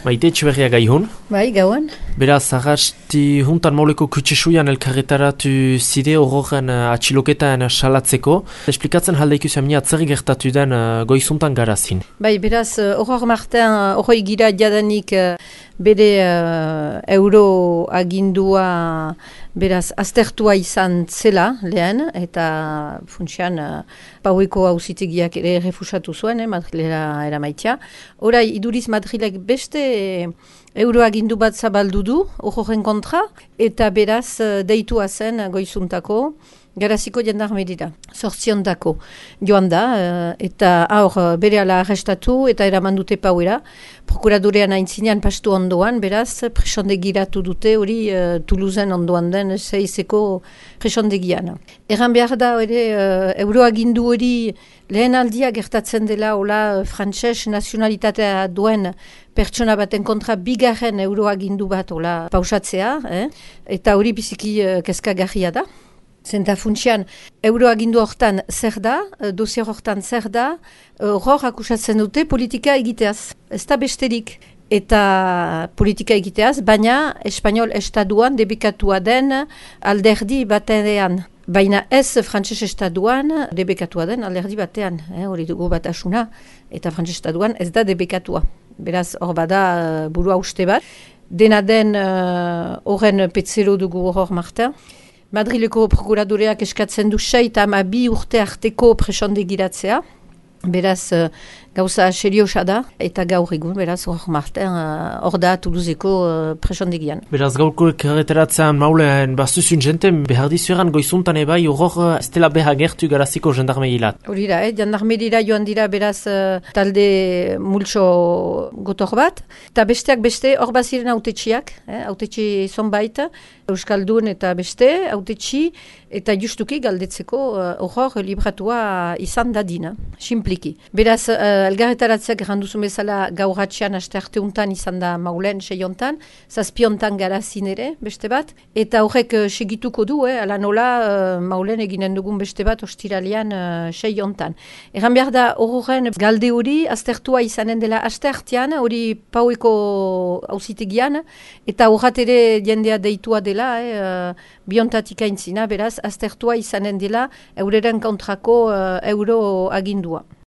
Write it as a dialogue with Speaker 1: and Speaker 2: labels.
Speaker 1: Maite Etxeberria gaihun.
Speaker 2: Bai, gauan.
Speaker 1: Beraz, arrasti juntan mauleko kutsesuian elkarretaratu zide horren atxiloketan salatzeko. Esplikatzen haldeik uzamni atzerri gertatu den goizuntan garazin.
Speaker 2: Bai, beraz, horror marten, horroi gira jadanik bere euro agindua beraz aztertua izan zela lehen, eta funtsian paueko hauzitegiak ere refusatu zuen, Madrilera eramaitia. Horai, iduriz Madrilek beste euroagindu bat zabaldu du, horren kontra, eta beraz deitua zen goizuntako, garaziko jandarmerira, sortziontako joan da, eta aur bere ala arrestatu eta eraman dute pauera. Prokuradorean aintzinean pastu ondoan, beraz, presondegiratu dute hori Toulousen ondoan den zeizeko presondegian. Erran behar da, euroagindu hori lehen aldia gertatzen dela, hola, frantses nazionalitatea duen pertsona baten kontra bigarren euroagindu bat, hola, pausatzea, eta hori biziki kezkagarria da. Zenta funtsian, euroagindu hortan zer da, dosier hortan zer da, hor akusatzen dute politika egiteaz, ez da besterik. Eta politika egiteaz, baina Espainol estaduan debekatua den alderdi batean. Baina ez frantses estaduan debekatua den alderdi batean. Hori dugu batasuna, eta frantses estaduan ez da debekatua. Beraz, hor bada burua uste bat. Dena den horren petzero dugu hor martean. Madrileko prokuradoreak eskatzen du 6 eta 12 urte arteko presondegiratzea. Beraz, gauza seriosa da, eta gaur egun, beraz, hor marten, hor da Toulouseko presondegian.
Speaker 1: Beraz, gaurko karreteratzean maulean bastuzun jenten behar dizueran goizuntan ebai horror ez dela behar gertu garaziko jandarmerilat.
Speaker 2: Hori da, jandarmerira joan dira beraz talde multso gotor bat, eta besteak beste hor baziren autetxiak, autetxi zonbait, Euskaldun eta beste, autetxi, eta justuki galdetzeko horror libratua izan dadina, simpliki. Beraz, elgarretaratzeak erranduzu bezala gaur hatxean aste arte untan izan da maulen 6 hontan, 7 hontan garazin ere, beste bat, eta horrek segituko du, ala nola maulen eginen dugun beste bat ostiralian 6 hontan. Erran behar da horren galde hori aztertua izanen dela aste artean, hori paueko auzitegian, eta horrat ere jendea deitua dela, biontatik aintzina, beraz, aztertua izanen dela eureren kontrako euro agindua.